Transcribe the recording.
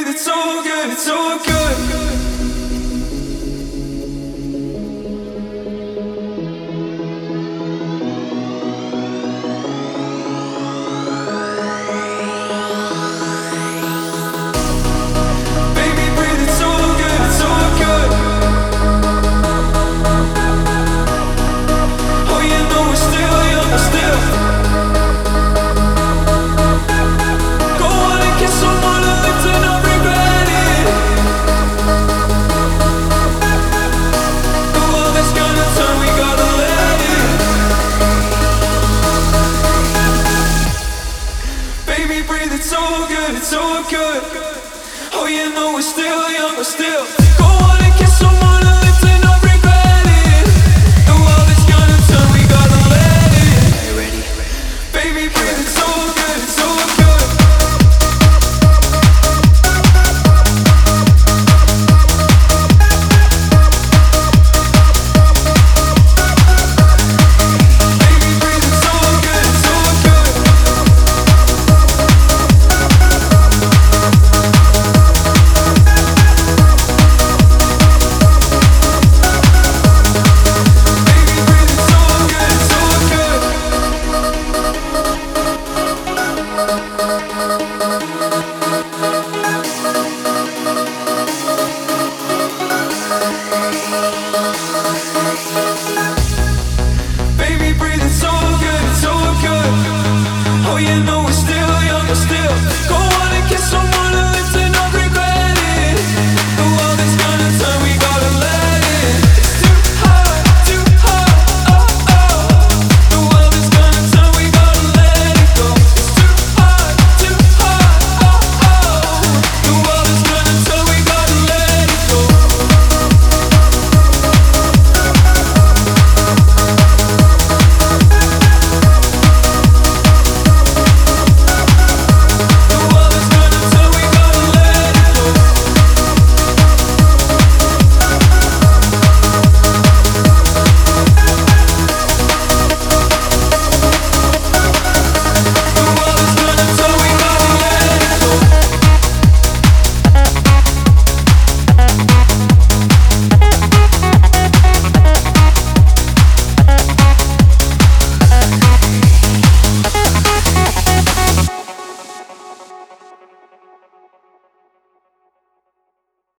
breathe, it's so good, it's so good. It's so good, it's so good. Oh, you know we're still young, we're still. Go on and kiss someone and live to not regret it. The world is gonna turn, we gotta let it. Are you ready? Baby, breathe, it's so good, it's so good. Baby, breathe, it's so good, it's so good. Baby, breathe, it's so good, it's so good. Oh, you know we're still young, we're still. Go on and kiss someone.